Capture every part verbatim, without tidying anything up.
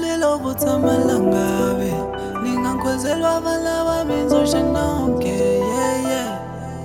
Kumlilo vutsa malangabe Ningankwezelwa vala bami nzosha nonke yeah yeah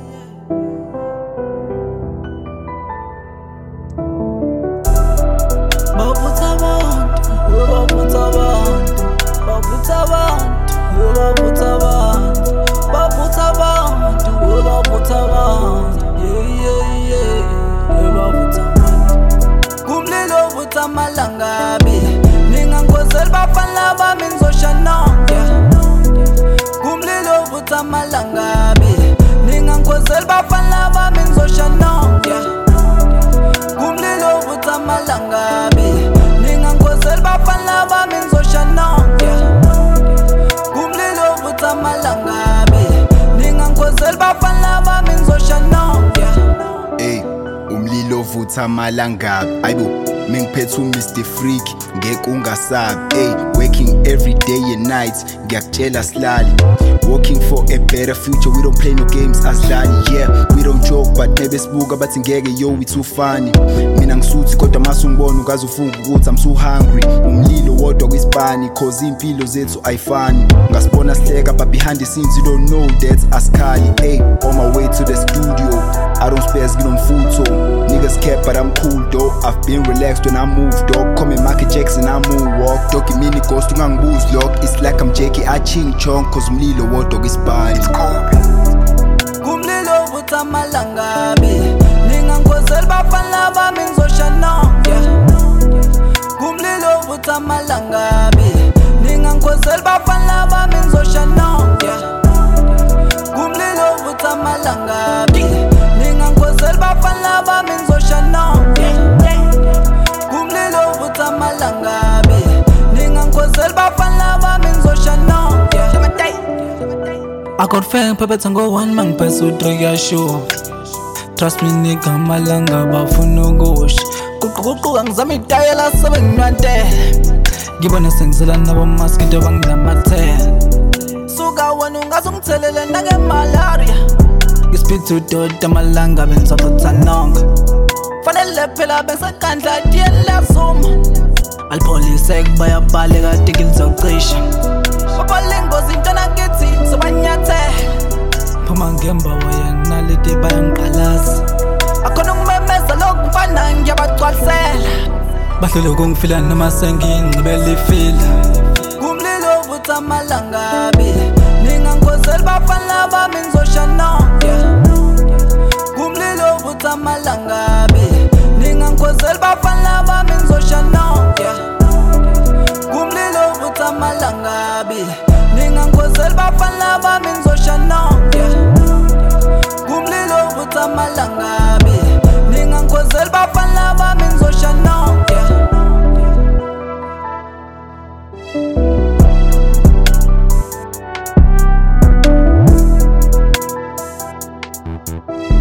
Bavutsa abantu Bavutsa abantu Bavutsa abantu Bavutsa abantu Bavutsa abantu Bavutsa abantu yeah yeah yeah Bavutsa abantu Kumlilo vutsa malangabe Ningankwezelwa bafana bami nzosha nonke Kumlilo vutsa malangabe Ningankwezelwa bafana bami nzosha nonke Kumlilo vutsa malangabe Ningankwezelwa bafana bami nzosha nonke Kumlilo vutsa malangabe Ningankwezelwa bafana bami nzosha nonke Ey, umlilo vutsa malangabe Ayibo Mengiphethe uMister Freak ngeke ungasabi ey working every day and night ngiyakutshela silali working for a better future we don't play no games asidlali yeah we don't joke but maybe sibuka bathi ngeke yo we too funny mina ngisuthi kodwa mase ungibona ungaze ufunga ukuthi I'm so hungry umlilo wodwa kwisibani cause impilo zethu ayifani ngasibona sihleka but behind the scenes you don't know that askali ey on my way to the studio I don't spares get on photo niggas cap but I'm cool though I've been relaxed when I move dog come in Michael Jackson I moonwalk dog mini ghost ungangibuzi lock it's like I'm Jackie I ching chong cause umlilo wodwa kwisibani it's Kobe Kumlilo vutsa malangabe Ningankwezelwa bafana bami nzosha nonke Kumlilo vutsa malangabe Ningankwezelwa bafana bami nzosha nonke Kumlilo vutsa malangabe Ningankwezelwa bafana bami nzosha nonke Kumlilo vutsa malangabe Ningankwezelwa bafana bami nzosha nonke I got fame, Pepe Tango one man peso trigger show. Trust me nigga malanga bafuna gosh. Kuququqa ngizama idayela sebenywante. Ngibona sengizela nabo maskito bangilamathela. Suka wena ungazongithelele nake malaria. Ngispeed to dot malanga benza vutsa nonke. Fanele phela besakandla diela zuma. Alpolice kubaya bale kade ngilizocisha. Babalengozi intana ngithi sobanyathela phuma ngemba wena leti bayangiqalaza akhona ngimemeza lokhu mfana ngiyabagcwalisela bahlele ukungifila noma sengingcibela ifila kumlilo vutsa malangabe ningankozela bafana bami nzosha nonke kumlilo vutsa malangabe ningankozela bafana bami nzosha nonke kumlilo vutsa malangabe Ningankwezelwa bafana bami nzosha nonke Kumlilo vutsa malangabe Ningankwezelwa bafana bami nzosha nonke